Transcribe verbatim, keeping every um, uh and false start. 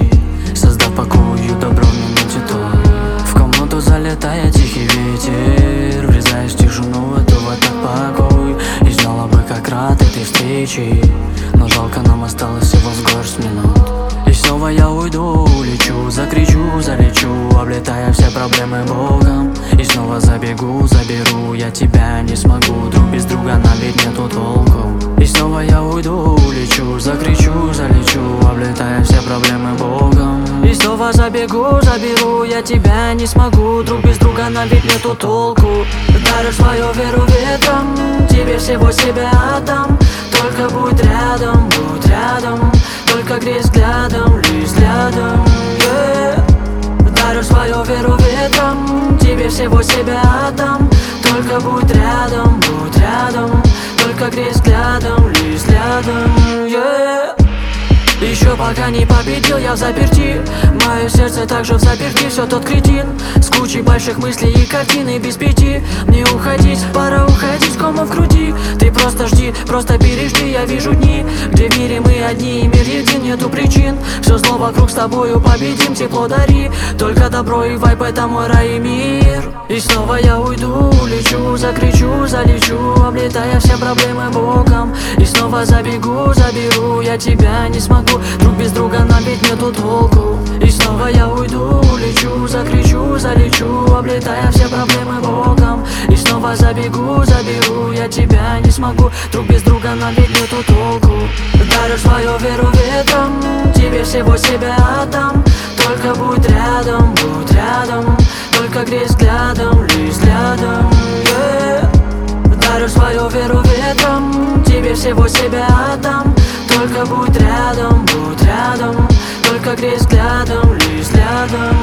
создав покою добро в минуте той. В комнату залетает тихий ветер, врезаясь в тишину этого так покой. И знала бы, как рад этой встрече, но жалко, нам осталось всего с горсть минут. И снова я уйду, улечу, закричу, залечу, облетая все проблемы боком. И снова забегу, заберу, я тебя не смогу, друг без друга нам ведь нету толку. И снова я уйду, улечу, закричу, залечу, облетая все проблемы боком. И снова забегу, заберу, я тебя не смогу, друг без друга нам ведь нету толку. Даришь свою веру ветром, тебе всего себя отдам. Только будь рядом, будь рядом, только грей взглядом, лишь взглядом, yeah. Дарю свою веру ветром, тебе всего себя отдам. Только будь рядом, будь рядом, только грей взглядом, лишь взглядом, yeah. Еще пока не победил я в заперти, мое сердце также в заперти, все тот кретин с кучей больших мыслей и картины без пяти. Мне уходить, пора уходить, кома в груди. Ты просто жди, просто пережди, я вижу дни, где в мире мы одни и мир един, нету причин. Все зло вокруг с тобою победим, тепло дари, только добро и вайб, это мой рай и мир. И снова я уйду, улечу, закричу, залечу, облетая все проблемы боком. И снова забегу, заберу, я тебя не смогу, друг без друга нам ведь нету толку. И снова я уйду, улечу, закричу, залечу, облетая все проблемы боком. И снова забегу, заберу, я тебя не смогу, друг без друга нам ведь нету толку. Дарю свою веру ветром, тебе всего себя отдам. Только будь рядом, будь рядом, только грей взглядом, лишь взглядом, yeah. Дарю свою веру ветром, тебе всего себя отдам. Только будь рядом, будь рядом, только грей взглядом, лишь взглядом.